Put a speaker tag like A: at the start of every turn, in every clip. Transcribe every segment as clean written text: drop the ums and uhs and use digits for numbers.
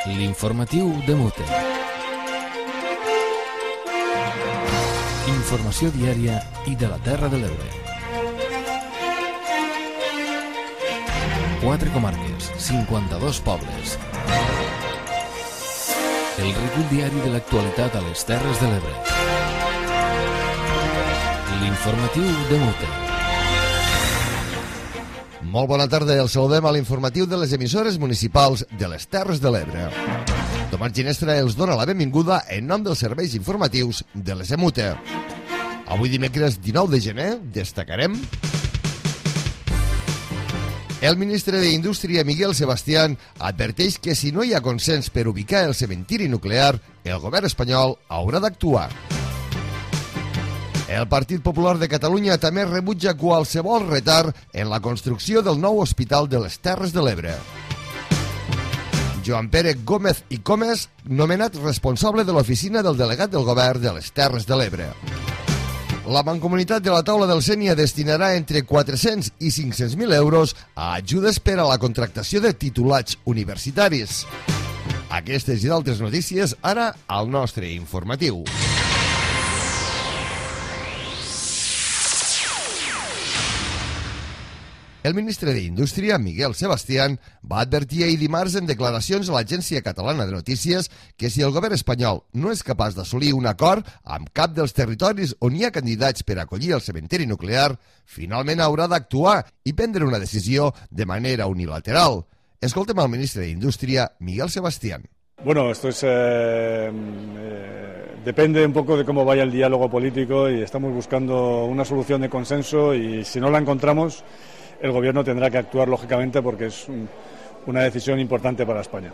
A: L'informatiu de Mute. Informació diària i de la Terra de l'Ebre. 4 comarques, 52 pobles. El recull diari de l'actualitat a les Terres de l'Ebre. L'informatiu de Mute.
B: Molt bona tarda, el saludem a l'informatiu de les emissores municipals de les Terres de l'Ebre. Tomàs Ginestra els dona la benvinguda en nom dels serveis informatius de les EMUTE. Avui dimecres 19 de gener destacarem: el ministre d'Indústria, Miguel Sebastián, adverteix que si no hi ha consens per ubicar el cementiri nuclear, el govern espanyol haurà d'actuar. El Partit Popular de Catalunya també rebutja qualsevol retard en la construcció del nou hospital de les Terres de l'Ebre. Joan Pere Gómez i Comes, nomenat responsable de l'oficina del delegat del govern de les Terres de l'Ebre. La Mancomunitat de la Taula del Sénia destinarà entre 400 i 500.000 euros a ajudes per a la contractació de titulats universitaris. Aquestes i d'altres notícies ara al nostre informatiu. El ministre d'Indústria, Miguel Sebastián, va advertir ahir dimarts en declaracions a l'Agència Catalana de Notícies que si el govern espanyol no és capaç d'assolir un acord amb cap dels territoris on hi ha candidats per acollir el cementiri nuclear, finalment haurà d'actuar i prendre una decisió de manera unilateral. Escoltem al ministre d'Indústria, Miguel Sebastián.
C: Bueno, esto es depende un poco de cómo vaya el diálogo político y estamos buscando una solución de consenso y si no la encontramos, el gobierno tendrá que actuar lógicamente porque es una decisión importante para España.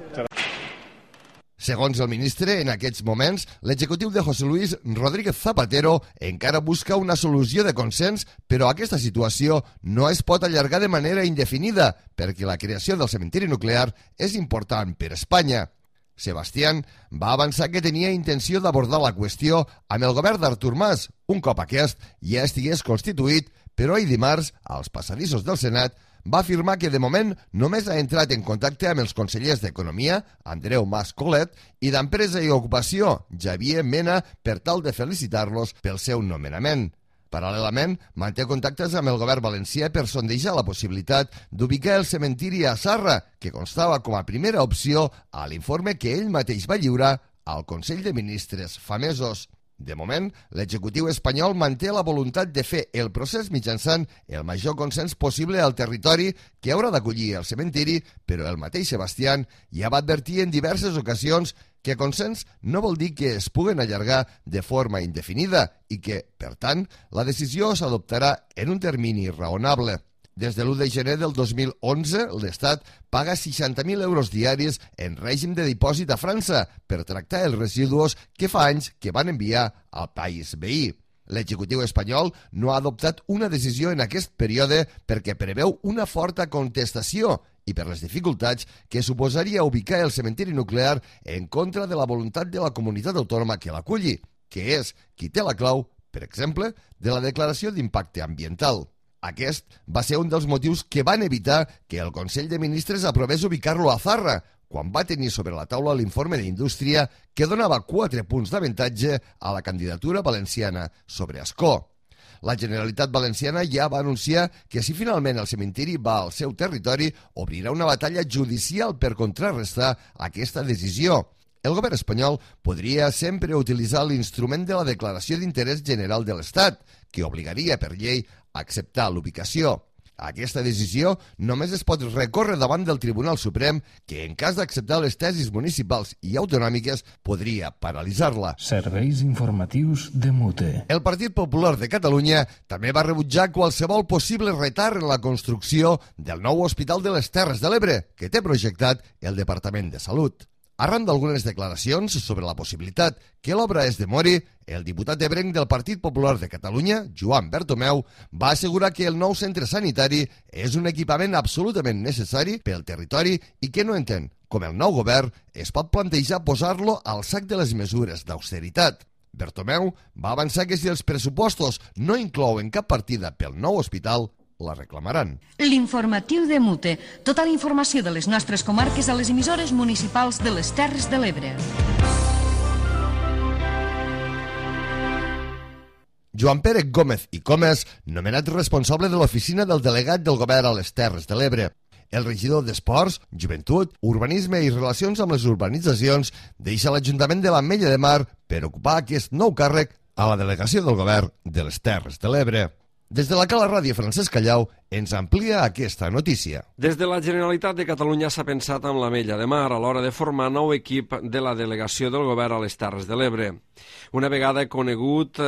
B: Segons el ministre, en aquests moments, l'executiu de José Luis Rodríguez Zapatero encara busca una solució de consens, però aquesta situació no es pot allargar de manera indefinida perquè la creació del cementiri nuclear és important per Espanya. Sebastián va avançar que tenia intenció d'abordar la qüestió amb el govern d'Artur Mas, un cop aquest ja estigués constituït, però ahir dimarts, als passadissos del Senat, va afirmar que de moment només ha entrat en contacte amb els consellers d'Economia, Andreu Mas Colet, i d'Empresa i Ocupació, Xavier Mena, per tal de felicitar-los pel seu nomenament. Paral·lelament, manté contactes amb el govern valencià per sondejar la possibilitat d'ubicar el cementiri a Zarra, que constava com a primera opció a l'informe que ell mateix va lliurar al Consell de Ministres fa mesos. De moment, l'executiu espanyol manté la voluntat de fer el procés mitjançant el major consens possible al territori que haurà d'acollir el cementiri, però el mateix Sebastián ja va advertir en diverses ocasions que consens no vol dir que es puguen allargar de forma indefinida i que, per tant, la decisió s'adoptarà en un termini raonable. Des de l'1 de gener del 2011, l'Estat paga 60.000 euros diaris en règim de dipòsit a França per tractar els residus que fa anys que van enviar al país veí. L'executiu espanyol no ha adoptat una decisió en aquest període perquè preveu una forta contestació i per les dificultats que suposaria ubicar el cementiri nuclear en contra de la voluntat de la comunitat autònoma que l'aculli, que és qui té la clau, per exemple, de la declaració d'impacte ambiental. Aquest va ser un dels motius que van evitar que el Consell de Ministres aprovés ubicar-lo a Zarra, quan va tenir sobre la taula l'informe d'Indústria que donava 4 punts d'avantatge a la candidatura valenciana sobre Ascó. La Generalitat Valenciana ja va anunciar que si finalment el cementiri va al seu territori, obrirà una batalla judicial per contrarrestar aquesta decisió. El govern espanyol podria sempre utilitzar l'instrument de la Declaració d'Interès General de l'Estat, que obligaria per llei a acceptar l'ubicació. Aquesta decisió només es pot recórrer davant del Tribunal Suprem, que en cas d'acceptar les tesis municipals i autonòmiques podria paralitzar-la.
A: Serveis informatius de Mute.
B: El Partit Popular de Catalunya també va rebutjar qualsevol possible retard en la construcció del nou Hospital de les Terres de l'Ebre, que té projectat el Departament de Salut. Arran d'algunes declaracions sobre la possibilitat que l'obra es demori, el diputat ebrenc del Partit Popular de Catalunya, Joan Bertomeu, va assegurar que el nou centre sanitari és un equipament absolutament necessari pel territori i que no entén com el nou govern es pot plantejar posar-lo al sac de les mesures d'austeritat. Bertomeu va avançar que si els pressupostos no inclouen cap partida pel nou hospital, la reclamaran.
D: L'informatiu de Mute. Tota la informació de les nostres comarques a les emissores municipals de les Terres de l'Ebre.
B: Joan Pere Gómez i Comes, nomenat responsable de l'oficina del delegat del govern a les Terres de l'Ebre. El regidor d'Esports, Joventut, Urbanisme i Relacions amb les Urbanitzacions deixa l'Ajuntament de l'Ametlla de Mar per ocupar aquest nou càrrec a la delegació del govern de les Terres de l'Ebre. Des de la Cala Ràdio, Francesc Callau ens amplia aquesta notícia.
E: Des de la Generalitat de Catalunya s'ha pensat en l'Ametlla de Mar a l'hora de formar nou equip de la delegació del govern a les Terres de l'Ebre. Una vegada conegut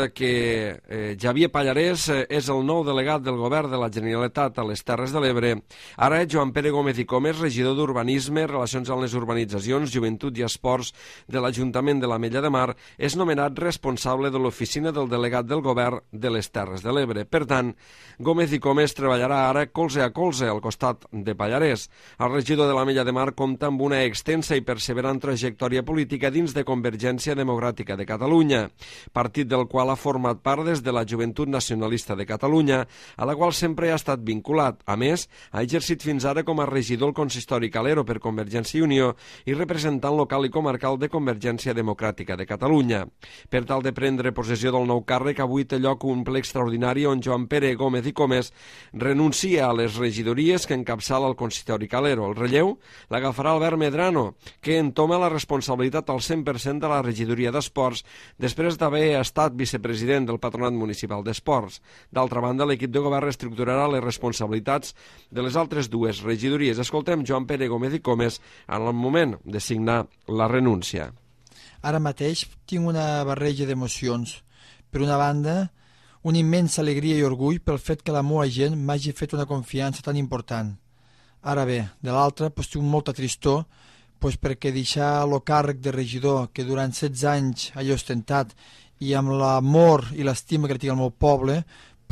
E: que Xavier Pallarès és el nou delegat del govern de la Generalitat a les Terres de l'Ebre, ara Joan Pere Gómez i Comes, regidor d'Urbanisme, Relacions amb les Urbanitzacions, Joventut i Esports de l'Ajuntament de l'Ametlla de Mar, és nomenat responsable de l'oficina del delegat del govern de les Terres de l'Ebre. Per tant, Gómez i Comes treballarà ara colze a colze al costat de Pallarès. El regidor de l'Ametlla de Mar compta amb una extensa i perseverant trajectòria política dins de Convergència Democràtica de Catalunya, partit del qual ha format part des de la Joventut Nacionalista de Catalunya, a la qual sempre ha estat vinculat. A més, ha exercit fins ara com a regidor al Consistori Calero per Convergència i Unió i representant local i comarcal de Convergència Democràtica de Catalunya. Per tal de prendre possessió del nou càrrec, avui té lloc un ple extraordinari on Joan Pere Gómez i Comes renuncia a les regidories que encapçala el Consistori Calero. El relleu l'agafarà Albert Medrano, que entoma la responsabilitat al 100% de la regidoria d'Esports després d'haver estat vicepresident del Patronat Municipal d'Esports. D'altra banda, l'equip de govern reestructurarà les responsabilitats de les altres dues regidories. Escoltem Joan Pere Gómez i Comes en el moment de signar la renúncia.
F: Ara mateix tinc una barreja d'emocions. Per una banda, una immensa alegria i orgull pel fet que la meva gent m'hagi fet una confiança tan important. Ara bé, de l'altra, tinc molta tristor, perquè deixar el càrrec de regidor que durant 16 anys he ostentat i amb l'amor i l'estima que tinc al meu poble,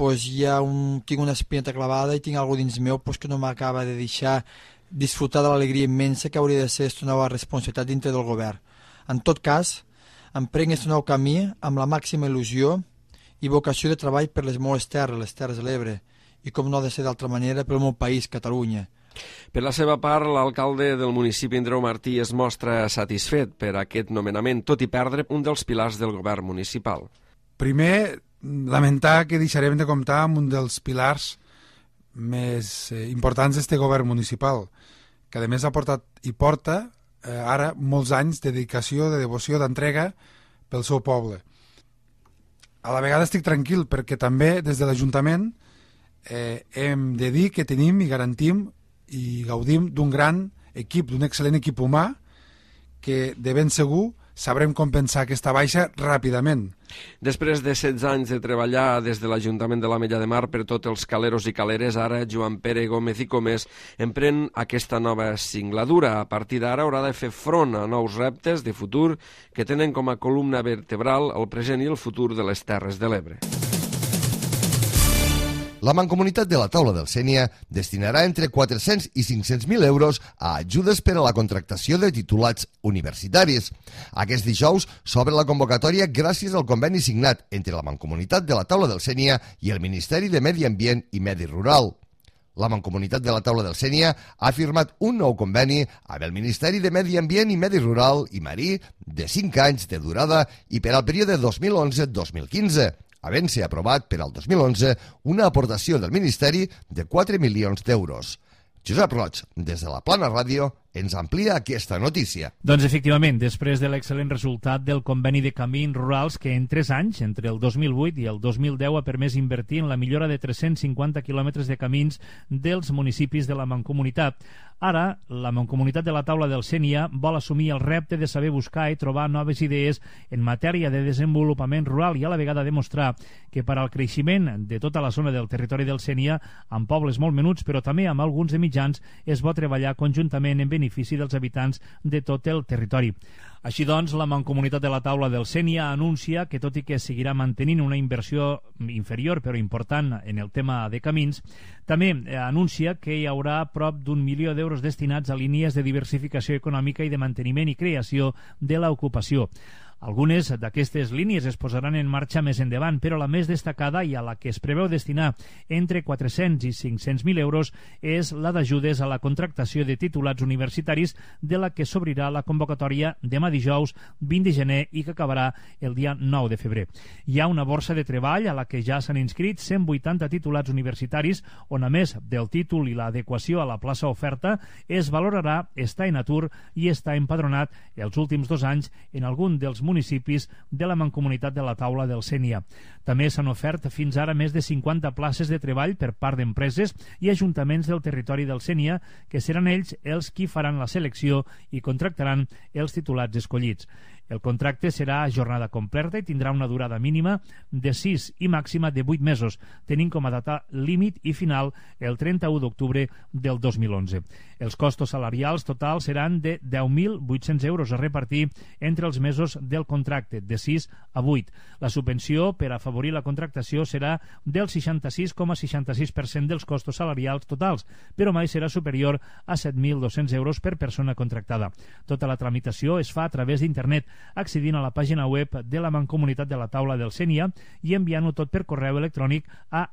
F: tinc una espineta clavada i tinc alguna dins meu que no m'acaba de deixar disfrutar de l'alegria immensa que hauria de ser aquesta nova responsabilitat dintre del govern. En tot cas, emprenc aquest nou camí amb la màxima il·lusió i vocació de treball per les meves terres, les Terres de l'Ebre, i com no ha de ser d'altra manera pel meu país, Catalunya.
E: Per la seva part, l'alcalde del municipi, Andreu Martí, es mostra satisfet per aquest nomenament, tot i perdre un dels pilars del govern municipal.
G: Primer, lamentar que deixarem de comptar amb un dels pilars més importants d'este govern municipal, que a més ha portat i porta ara molts anys de dedicació, de devoció, d'entrega pel seu poble. A la vegada estic tranquil perquè també des de l'Ajuntament hem de dir que tenim i garantim i gaudim d'un gran equip, d'un excel·lent equip humà que de ben segur sabrem compensar aquesta baixa ràpidament.
E: Després de 16 anys de treballar des de l'Ajuntament de l'Ametlla de Mar per tots els caleros i caleres, ara Joan Pere Gómez i Comes emprèn aquesta nova singladura. A partir d'ara haurà de fer front a nous reptes de futur que tenen com a columna vertebral el present i el futur de les Terres de l'Ebre.
B: La Mancomunitat de la Taula del Sénia destinarà entre 400 i 500.000 euros a ajudes per a la contractació de titulats universitaris. Aquest dijous s'obre la convocatòria gràcies al conveni signat entre la Mancomunitat de la Taula del Sénia i el Ministeri de Medi Ambient i Medi Rural. La Mancomunitat de la Taula del Sénia ha firmat un nou conveni amb el Ministeri de Medi Ambient i Medi Rural i Marí de 5 anys de durada i per al període 2011-2015. havent-se aprovat per al 2011 una aportació del Ministeri de 4 milions d'euros. Josep Roig, des de la Plana Ràdio, ens amplia aquesta notícia.
H: Doncs efectivament, després de l'excel·lent resultat del conveni de camins rurals que en 3 anys, entre el 2008 i el 2010, ha permès invertir en la millora de 350 quilòmetres de camins dels municipis de la Mancomunitat. Ara, la Mancomunitat de la Taula del Sénia vol assumir el repte de saber buscar i trobar noves idees en matèria de desenvolupament rural i a la vegada demostrar que per al creixement de tota la zona del territori del Sénia, amb pobles molt menuts, però també amb alguns de mitjans, es pot treballar conjuntament en benefici dels habitants de tot el territori. Així doncs, la Mancomunitat de la Taula del Sénia anuncia que, tot i que seguirà mantenint una inversió inferior però important en el tema de camins, també anuncia que hi haurà prop d'1 milió d'euros destinats a línies de diversificació econòmica i de manteniment i creació de l'ocupació. Algunes d'aquestes línies es posaran en marxa més endavant, però la més destacada i a la que es preveu destinar entre 400 i 500.000 euros és la d'ajudes a la contractació de titulats universitaris, de la que s'obrirà la convocatòria demà dijous 20 de gener i que acabarà el dia 9 de febrer. Hi ha una borsa de treball a la que ja s'han inscrit 180 titulats universitaris, on a més del títol i l'adequació a la plaça oferta es valorarà estar en atur i estar empadronat els últims 2 anys en algun dels municipis de la Mancomunitat de la Taula del Sénia. També s'han ofert fins ara més de 50 places de treball per part d'empreses i ajuntaments del territori del Sénia, que seran ells els qui faran la selecció i contractaran els titulats escollits. El contracte serà a jornada completa i tindrà una durada mínima de 6 i màxima de 8 mesos, tenint com a data límit i final el 31 d'octubre del 2011. Els costos salarials totals seran de 10.800 euros a repartir entre els mesos del contracte, de 6 a 8. La subvenció per afavorir la contractació serà del 66,66% dels costos salarials totals, però mai serà superior a 7.200 euros per persona contractada. Tota la tramitació es fa a través d'internet, accedint a la pàgina web de la Mancomunitat de la Taula del Sénia i enviant-ho tot per correu electrònic a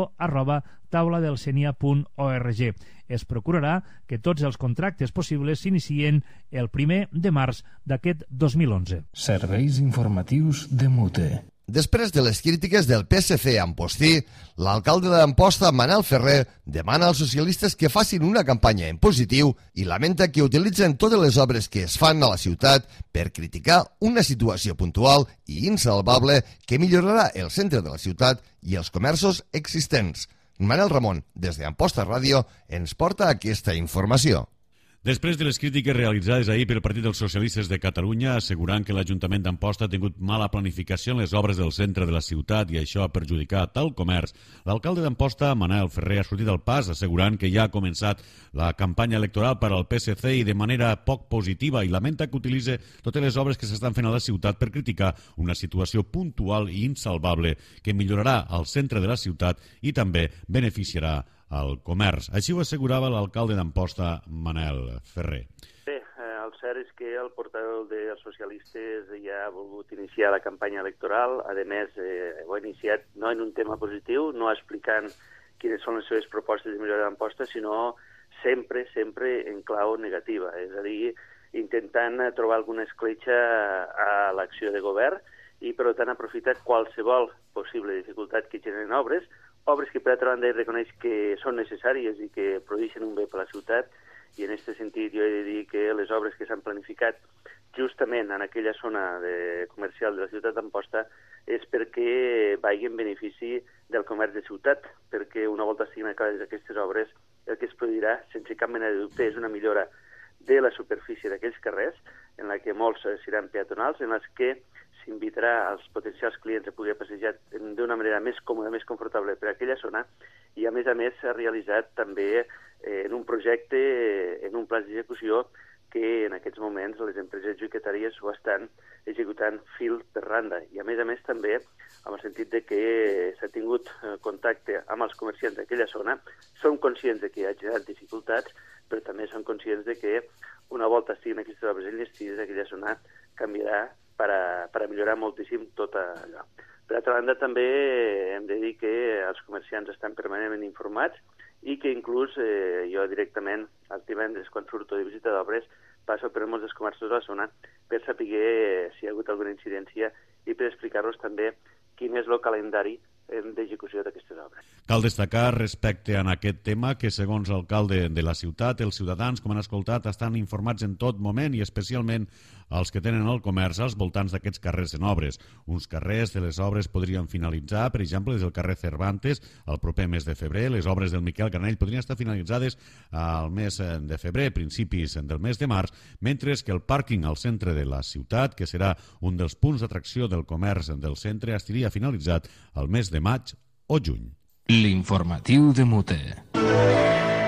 H: info@tauladelsenia.org. Es procurarà que tots els contractes possibles s'inicien el 1 de març d'aquest 2011.
A: Serveis informatius de Mute.
B: Després de les crítiques del PSC a Ampostí, l'alcalde d'Amposta, Manel Ferrer, demana als socialistes que facin una campanya en positiu i lamenta que utilitzen totes les obres que es fan a la ciutat per criticar una situació puntual i insalvable que millorarà el centre de la ciutat i els comerços existents. Manel Ramon, des d'Amposta Ràdio, ens porta aquesta informació.
I: Després de les crítiques realitzades ahir pel Partit dels Socialistes de Catalunya, assegurant que l'Ajuntament d'Amposta ha tingut mala planificació en les obres del centre de la ciutat i això ha perjudicat el comerç, l'alcalde d'Amposta, Manel Ferrer, ha sortit al pas assegurant que ja ha començat la campanya electoral per al PSC i de manera poc positiva i lamenta que utilitzi totes les obres que s'estan fent a la ciutat per criticar una situació puntual i insalvable que millorarà el centre de la ciutat i també beneficiarà al comerç. Així ho assegurava l'alcalde d'Amposta, Manel Ferrer.
J: Bé, el cert és que el portaveu dels socialistes ja ha volgut iniciar la campanya electoral. A més, ho ha iniciat no en un tema positiu, no explicant quines són les seves propostes de millora d'Amposta, sinó sempre en clau negativa. És a dir, intentant trobar alguna escletxa a l'acció de govern i, per tant, aprofitar qualsevol possible dificultat que generen obres que, per altra banda, reconeix que són necessàries i que produeixen un bé per a la ciutat, i en aquest sentit jo he de dir que les obres que s'han planificat justament en aquella zona comercial de la ciutat d'Amposta és perquè vagin en benefici del comerç de ciutat, perquè una volta siguin acabades aquestes obres, el que es produirà, sense cap mena de dubte, és una millora de la superfície d'aquells carrers, en la que molts seran peatonals, en les que s'invitarà als potencials clients a poder passejar d'una manera més còmoda, més confortable per a aquella zona, i a més s'ha realitzat també en un projecte, en un pla d'execució que en aquests moments les empreses adjudicatàries ho estan executant fil per randa. I a més també en el sentit de que s'ha tingut contacte amb els comerciants d'aquella zona, som conscients de que hi ha generat dificultats, però també som conscients de que una volta estiguin aquestes obres enllestides, aquella zona canviarà per a millorar moltíssim tot allò. Per altra banda, també hem de dir que els comerciants estan permanentment informats i que inclús jo directament, els divendres, quan surto de visita d'obres, passo per molts dels comerços de la zona per saber si hi ha hagut alguna incidència i per explicar-los també quin és el calendari d'execució d'aquestes obres.
I: Cal destacar respecte a aquest tema que, segons l'alcalde de la ciutat, els ciutadans, com han escoltat, estan informats en tot moment i especialment els que tenen el comerç als voltants d'aquests carrers en obres. Uns carrers de les obres podrien finalitzar, per exemple, des del carrer Cervantes el proper mes de febrer. Les obres del Miquel Granell podrien estar finalitzades al mes de febrer, principis del mes de març, mentre que el pàrquing al centre de la ciutat, que serà un dels punts d'atracció del comerç del centre, estaria finalitzat al mes de maig o juny.
A: L'informatiu de Mute.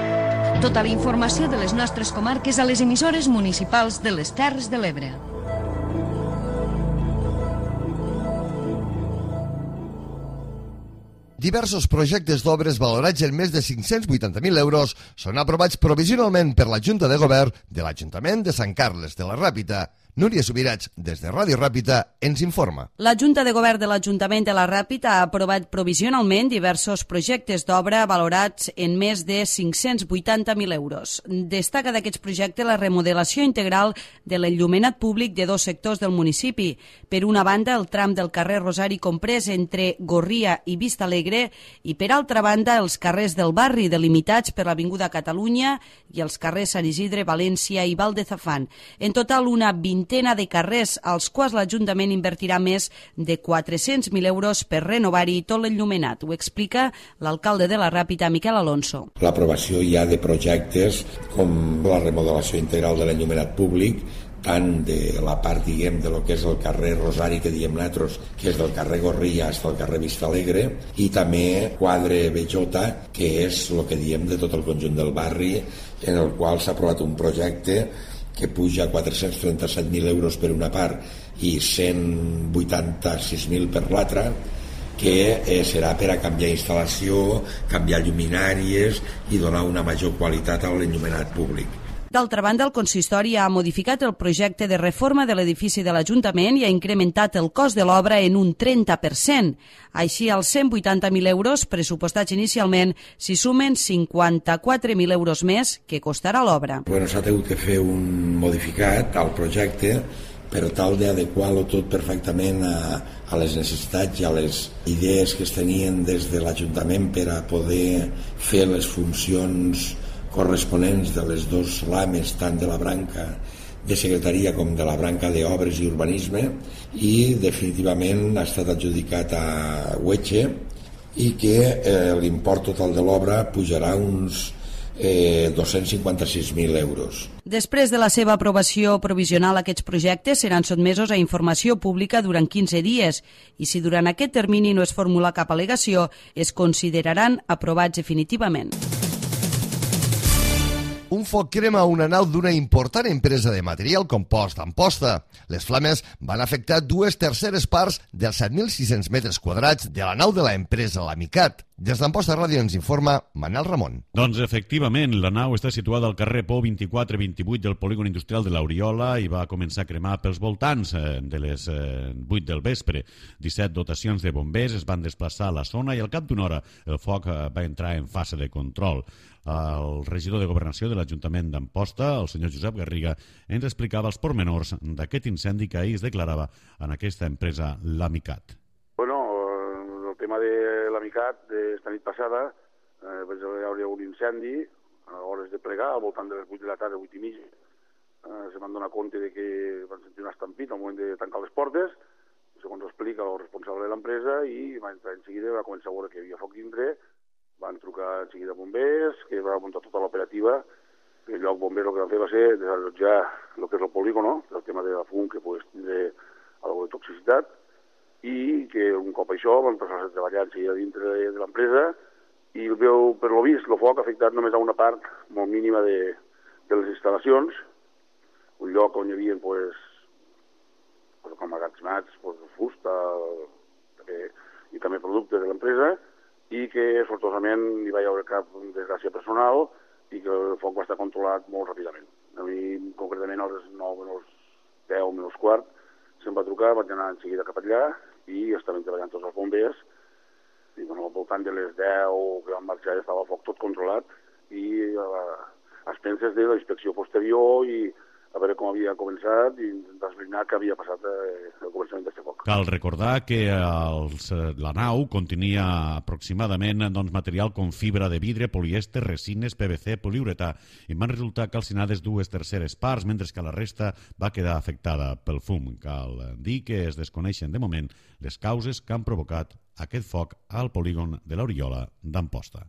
D: Tota la informació de les nostres comarques a les emissores municipals de les Terres de l'Ebre.
B: Diversos projectes d'obres valorats en més de 580.000 euros són aprovats provisionalment per la Junta de Govern de l'Ajuntament de Sant Carles de la Ràpita. Núria Subirats, des de Ràdio Ràpita, ens informa.
K: La Junta de Govern de l'Ajuntament de la Ràpita ha aprovat provisionalment diversos projectes d'obra valorats en més de 580.000 euros. Destaca d'aquests projectes la remodelació integral de l'enllumenat públic de dos sectors del municipi. Per una banda, el tram del carrer Rosari comprès entre Gorria i Vista Alegre i, per altra banda, els carrers del barri delimitats per l'Avinguda Catalunya i els carrers Sant Isidre, València i Valdezafán. En total, una vintena de carrers als quals l'Ajuntament invertirà més de 400.000 euros per renovar-hi tot l'enllumenat. Ho explica l'alcalde de la Ràpita, Miquel Alonso.
L: L'aprovació ja de projectes com la remodelació integral de l'enllumenat públic, tant de la part, diguem, de lo que és el carrer Rosari, que diem nosaltres, que és del carrer Gorria fins al carrer Vista Alegre, i també quadre Bellota, que és el que diem de tot el conjunt del barri, en el qual s'ha aprovat un projecte que puja 437.000 euros per una part i 186.000 per l'altra, que serà per a canviar instal·lació, canviar lluminàries i donar una major qualitat a l'enllumenat públic.
K: D'altra banda, el consistori ha modificat el projecte de reforma de l'edifici de l'Ajuntament i ha incrementat el cost de l'obra en un 30%. Així, als 180.000 euros pressupostats inicialment s'hi sumen 54.000 euros més que costarà l'obra.
L: S'ha hagut de fer un modificat al projecte per tal d'adequar-lo tot perfectament a les necessitats i a les idees que es tenien des de l'Ajuntament per a poder fer les funcions corresponents de les dos lames, tant de la branca de secretaria com de la branca d'obres i urbanisme, i definitivament ha estat adjudicat a Ueche i que l'import total de l'obra pujarà uns 256.000 euros.
K: Després de la seva aprovació provisional, aquests projectes seran sotmesos a informació pública durant 15 dies i si durant aquest termini no es formula cap al·legació, es consideraran aprovats definitivament.
B: Un foc crema una nau d'una important empresa de material compost d'Amposta. Les flames van afectar 2/3 parts dels 7.600 metres quadrats de la nau de l'empresa L'Amicat. Des d'Amposta Ràdio ens informa Manel Ramon.
I: Doncs efectivament, la nau està situada al carrer Pou 24-28 del polígon industrial de l'Oriola i va començar a cremar pels voltants de les 8 del vespre. 17 dotacions de bombers es van desplaçar a la zona i al cap d'una hora el foc va entrar en fase de control. El regidor de Governació de l'Ajuntament d'Amposta, el senyor Josep Garriga, ens explicava els pormenors d'aquest incendi que ahir es declarava en aquesta empresa L'Amicat.
M: El tema de L'Amicat, esta nit passada, vaig veure un incendi a hores de plegar, al voltant de les 8 de la tarda, 8 i mitja. Se van donar compte de que van sentir un estampit al moment de tancar les portes, segons explica el responsable de l'empresa, i va entrar en seguida, va començar a veure que hi havia foc dintre. Van trucar en seguida bombers, que va muntar tota l'operativa. El lloc bombers el que van fer va ser desallotjar el que és el polígono, el tema de la fum que pogués tindre alguna de toxicitat, i que un cop això van passar a treballar en seguida dintre de l'empresa i per lo vist el foc ha afectat només a una part molt mínima de les instal·lacions, un lloc on hi havia com magatzemats, fusta i també productes de l'empresa, i que sortosament hi va haver cap desgràcia personal i que el foc va estar controlat molt ràpidament. A mi, concretament, a les 9:10, menys quart, se'm va trucar, vaig anar en seguida cap allà i estaven treballant tots els bombers i al voltant de les 10 que van marxar ja estava el foc tot controlat i a expenses de la inspecció posterior i a veure com havia començat i intentar esbrinar què havia passat al començament d'aquest foc.
I: Cal recordar que la nau contenia aproximadament material com fibra de vidre, polièster, resines, PVC, poliuretà i van resultar calcinades 2/3 parts, mentre que la resta va quedar afectada pel fum. Cal dir que es desconeixen de moment les causes que han provocat aquest foc al polígon de l'Oriola d'Amposta.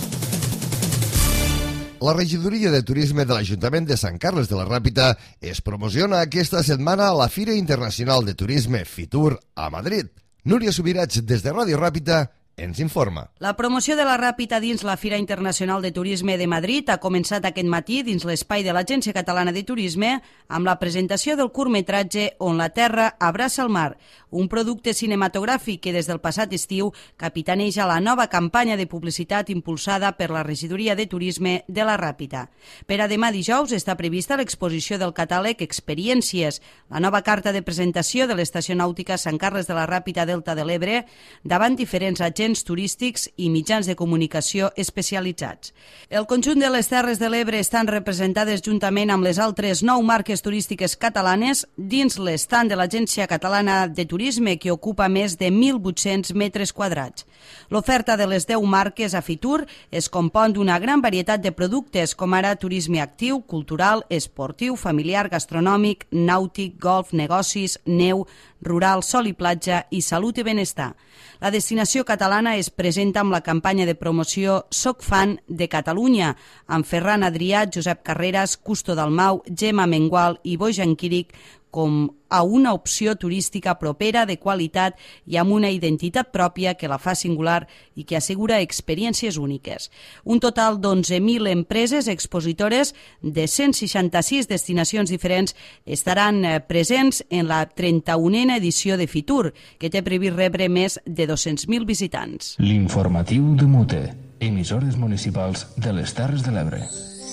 B: La regidoria de turisme de l'Ajuntament de Sant Carles de la Ràpita es promociona aquesta setmana a la Fira Internacional de Turisme Fitur a Madrid. Núria Subirats, des de Ràdio Ràpita, ens informa.
K: La promoció de la Ràpita dins la Fira Internacional de Turisme de Madrid ha començat aquest matí dins l'espai de l'Agència Catalana de Turisme amb la presentació del curtmetratge On la terra abraça el mar, un producte cinematogràfic que des del passat estiu capitaneja la nova campanya de publicitat impulsada per la Regidoria de Turisme de la Ràpita. Per a demà dijous està prevista l'exposició del catàleg Experiències, la nova carta de presentació de l'Estació Nàutica Sant Carles de la Ràpita Delta de l'Ebre davant diferents agents turístics i mitjans de comunicació especialitzats. El conjunt de les Terres de l'Ebre estan representades juntament amb les altres 9 marques turístiques catalanes dins l'estand de l'Agència Catalana de Turisme, que ocupa més de 1.800 metres quadrats. L'oferta de les 10 marques a Fitur es compon d'una gran varietat de productes, com ara turisme actiu, cultural, esportiu, familiar, gastronòmic, nàutic, golf, negocis, neu, rural, sol i platja i salut i benestar. La destinació catalana es presenta amb la campanya de promoció Soc fan de Catalunya, amb Ferran Adrià, Josep Carreras, Custo Dalmau, Gemma Mengual i Boi Janquíric com a una opció turística propera, de qualitat i amb una identitat pròpia que la fa singular i que assegura experiències úniques. Un total d'11.000 empreses expositores de 166 destinacions diferents estaran presents en la 31a edició de Fitur, que té previst rebre més de 200.000 visitants.
A: L'informatiu de Mute, emissores municipals de les Terres de l'Ebre.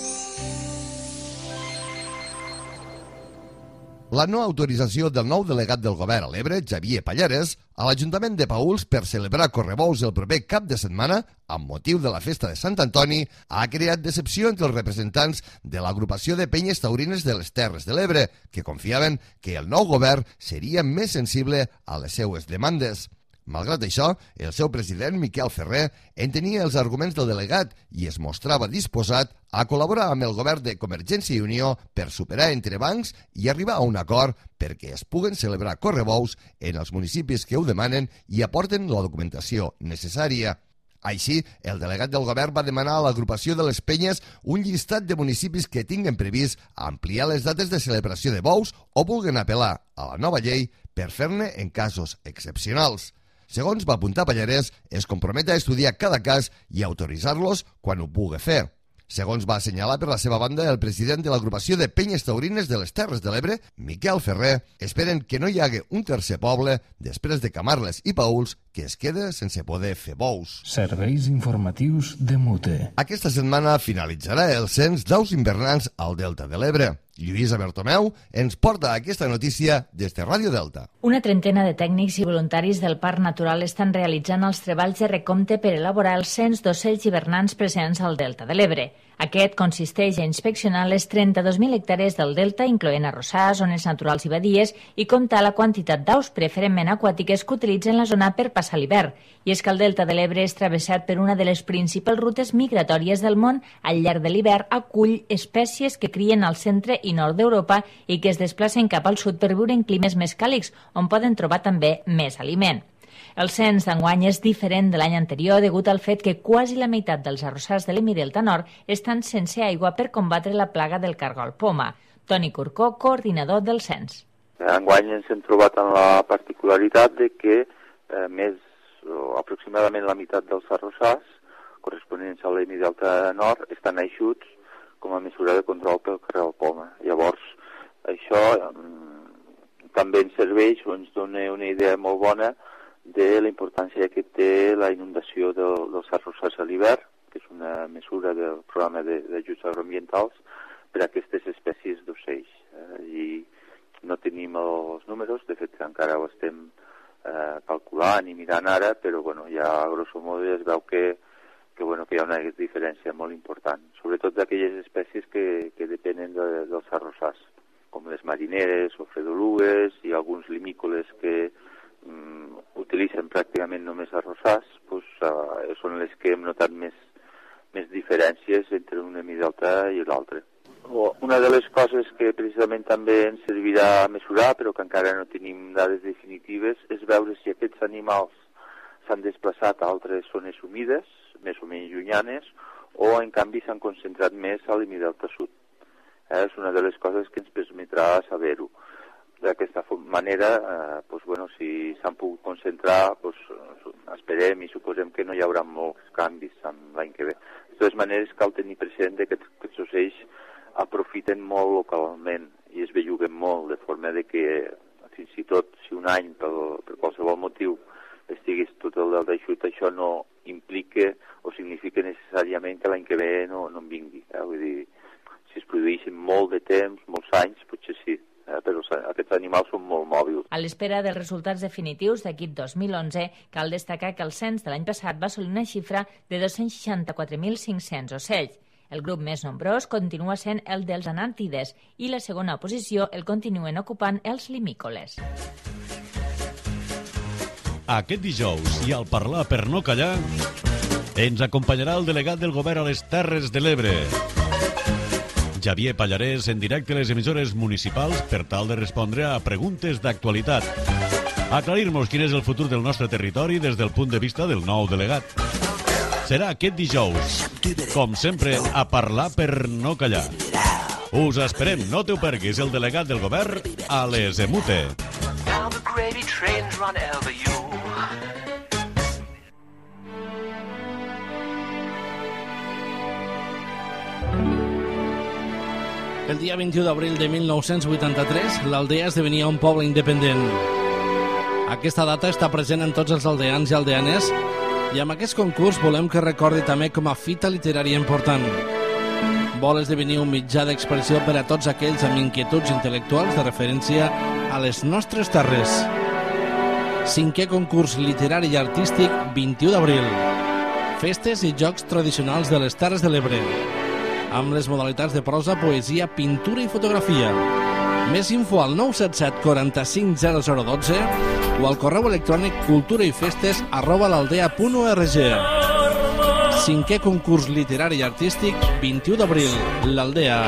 B: La no autorització del nou delegat del govern a l'Ebre, Xavier Pallares, a l'Ajuntament de Paüls per celebrar correbous el proper cap de setmana, amb motiu de la festa de Sant Antoni, ha creat decepció entre els representants de l'agrupació de penyes taurines de les Terres de l'Ebre, que confiaven que el nou govern seria més sensible a les seues demandes. Malgrat això, el seu president, Miquel Ferrer, entenia els arguments del delegat i es mostrava disposat a col·laborar amb el govern de Convergència i Unió per superar entrebancs i arribar a un acord perquè es puguen celebrar correbous en els municipis que ho demanen i aporten la documentació necessària. Així, el delegat del govern va demanar a l'agrupació de les penyes un llistat de municipis que tinguen previst ampliar les dates de celebració de bous o vulguen apel·lar a la nova llei per fer-ne en casos excepcionals. Segons va apuntar Pallares, es compromet a estudiar cada cas i autoritzar-los quan ho pugui fer. Segons va assenyalar per la seva banda el president de l'agrupació de penyes taurines de les Terres de l'Ebre, Miquel Ferrer, esperen que no hi hagi un tercer poble, després de Camarles i Paüls, que es queda sense poder fer bous.
A: Serveis informatius de Mute.
B: Aquesta setmana finalitzarà el cens d'aus invernants al Delta de l'Ebre. Lluïsa Bertomeu ens porta aquesta notícia des de Ràdio Delta.
N: Una trentena de tècnics i voluntaris del Parc Natural estan realitzant els treballs de recompte per elaborar el cens d'ocells hivernants presents al Delta de l'Ebre. Aquest consisteix a inspeccionar les 32.000 hectàrees del delta, incloent arrossars, zones naturals i badies, i comptar la quantitat d'aus preferentment aquàtiques que utilitzen la zona per passar l'hivern. I és que el Delta de l'Ebre és travessat per una de les principals rutes migratòries del món. Al llarg de l'hivern acull espècies que crien al centre i nord d'Europa i que es desplacen cap al sud per viure en climes més càlids, on poden trobar també més aliment. El cens d'enguany és diferent de l'any anterior degut al fet que quasi la meitat dels arrossars de l'Hemidelta Nord estan sense aigua per combatre la plaga del cargol poma. Toni Corcó, coordinador del cens.
O: Enguany ens hem trobat en la particularitat de que aproximadament la meitat dels arrossars corresponents a l'Hemidelta Nord estan eixuts com a mesura de control pel cargol poma. Llavors, això també ens serveix o ens dona una idea molt bona de la importància que té la inundació dels arrossars a l'hivern, que és una mesura del programa d'ajuts agroambientals per a aquestes espècies d'ocells. I no tenim els números, de fet encara ho estem calculant i mirant ara, però ja a grosso modo es veu que hi ha una diferència molt important, sobretot d'aquelles espècies que depenen dels arrossars, com les marineres o fredolugues i alguns limícoles que utilitzen pràcticament només arrossars, són les que hem notat més diferències entre un hemidelta i l'altre. Una de les coses que precisament també ens servirà a mesurar, però que encara no tenim dades definitives, és veure si aquests animals s'han desplaçat a altres zones humides, més o menys llunyanes, o en canvi s'han concentrat més a l'hemidelta sud. És una de les coses que ens permetrà saber-ho. d'aquesta manera, si s'han pogut concentrar, esperem i suposem que no hi haurà molts canvis l'any que ve. De totes maneres, cal tenir present que aquests ocells aprofiten molt localment i es belluguen molt, de forma que fins i tot si un any per qualsevol motiu estigués tot el delta eixut, això no implica o significa necessàriament que l'any que ve no en vingui. Vull dir, si es produïssin molt de temps, molts anys, potser sí, però aquests animals són molt mòbils.
N: A l'espera dels resultats definitius d'aquest 2011, cal destacar que el cens de l'any passat va assolir una xifra de 264.500 ocells. El grup més nombrós continua sent el dels anàrtides i la segona posició el continuen ocupant els limícoles.
I: Aquest dijous, i al parlar per no callar, ens acompanyarà el delegat del govern a les Terres de l'Ebre, Javier Pallarès, en directe a les emissores municipals per tal de respondre a preguntes d'actualitat. Aclarir-nos quin és el futur del nostre territori des del punt de vista del nou delegat. Serà aquest dijous, com sempre, a parlar per no callar. Us esperem, no t'ho perguis, el delegat del govern a les EMUTE.
P: El dia 21 d'abril de 1983, l'aldea esdevenia un poble independent. Aquesta data està present en tots els aldeans i aldeanes i amb aquest concurs volem que recordi també com a fita literària important. Vol esdevenir un mitjà d'expressió per a tots aquells amb inquietuds intel·lectuals de referència a les nostres terres. 5è concurs literari i artístic 21 d'abril. Festes i jocs tradicionals de les Terres de l'Ebre, amb les modalitats de prosa, poesia, pintura i fotografia. Més info al 977 45 0012 o al correu electrònic culturaifestes@l'aldea.org. 5è concurs literari i artístic 21 d'abril, l'Aldea.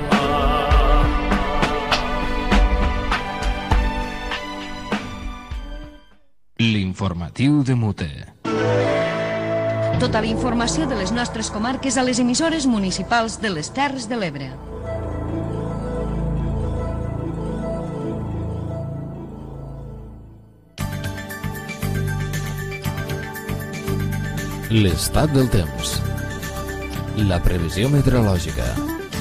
A: L'informatiu de Mute.
D: Tota la informació de les nostres comarques a les emissores municipals de les Terres de l'Ebre.
A: L'estat del temps. La previsió meteorològica.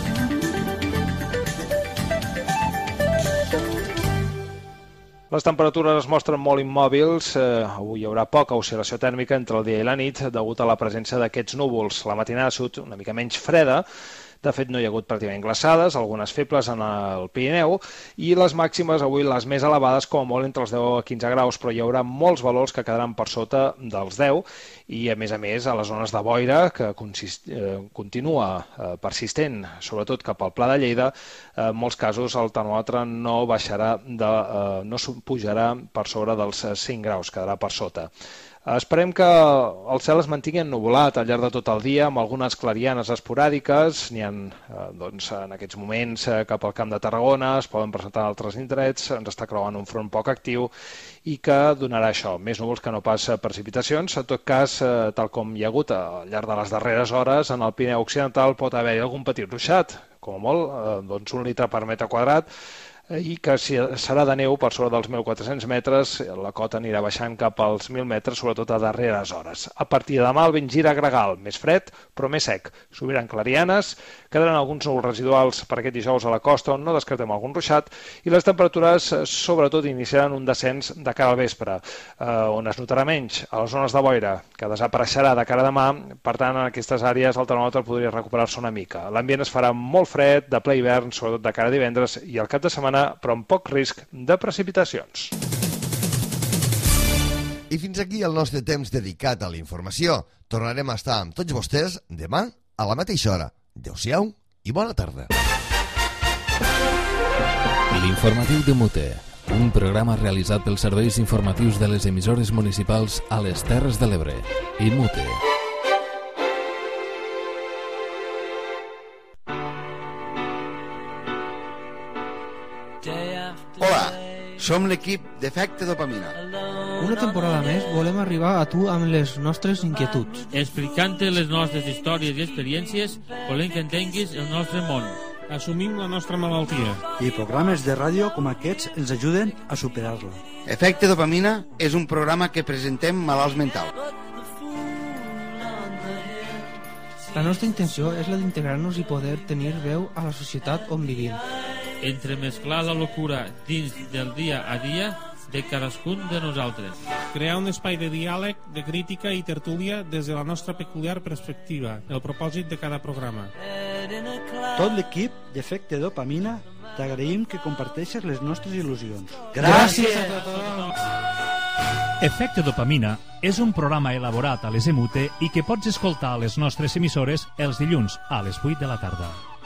Q: Les temperatures es mostren molt immòbils. Avui hi haurà poca oscil·lació tèrmica entre el dia i la nit degut a la presència d'aquests núvols. La matinada ha sigut una mica menys freda. De fet, no hi ha hagut pràcticament glaçades, algunes febles en el Pirineu, i les màximes avui les més elevades, com a molt entre els 10 a 15 graus, però hi haurà molts valors que quedaran per sota dels 10, i a més, a les zones de boira, que continua persistent, sobretot cap al Pla de Lleida, en molts casos el termòmetre no pujarà per sobre dels 5 graus, quedarà per sota. Esperem que el cel es mantingui ennuvolat al llarg de tot el dia, amb algunes clarianes esporàdiques. N'hi ha en aquests moments cap al Camp de Tarragona, es poden presentar altres indrets, ens està creuant un front poc actiu i que donarà això, més núvols que no pas precipitacions. En tot cas, tal com hi ha hagut al llarg de les darreres hores, en el Pirineu Occidental pot haver-hi algun petit ruixat, com a molt, 1 litre per metre quadrat, i que serà de neu per sobre dels 1.400 metres, la cota anirà baixant cap als 1.000 metres, sobretot a darreres hores. A partir de demà el vent gira gregal, més fred però més sec. S'obriran clarianes, quedaran alguns núvols residuals per aquest dijous a la costa on no descartem algun ruixat, i les temperatures sobretot iniciaran un descens de cara al vespre, on es notarà menys a les zones de boira, que desapareixerà de cara a demà. Per tant, en aquestes àrees el termòmetre podria recuperar-se una mica. L'ambient es farà molt fred, de ple hivern, sobretot de cara a divendres, i al cap de setmana però amb poc risc de precipitacions.
B: I fins aquí el nostre temps dedicat a la informació. Tornarem a estar amb tots vostès demà a la mateixa hora. Adéu-siau i bona tarda.
A: L'informatiu de Mute, un programa realitzat pels serveis informatius de les emissores municipals a les Terres de l'Ebre i Mute.
R: Hola, som l'equip d'Efecte Dopamina.
S: Una temporada més volem arribar a tu amb les nostres inquietuds.
T: Explicant-te les nostres històries i experiències, volem que entenguis el nostre món. assumim la nostra malaltia.
U: I programes de ràdio com aquests ens ajuden a superar-la.
R: Efecte Dopamina és un programa que presentem malalts mentals.
S: La nostra intenció és la d'integrar-nos i poder tenir veu a la societat on vivim.
V: Entremesclar la locura dins del dia a dia de cadascun de nosaltres.
T: Crear un espai de diàleg, de crítica i tertúlia des de la nostra peculiar perspectiva, el propòsit de cada programa.
U: Tot l'equip d'Efecte Dopamina t'agraïm que comparteixes les nostres il·lusions.
H: Gràcies a tothom! Efecte Dopamina és un programa elaborat a les EMUTE i que pots escoltar a les nostres emissores els dilluns a les 8 de la tarda.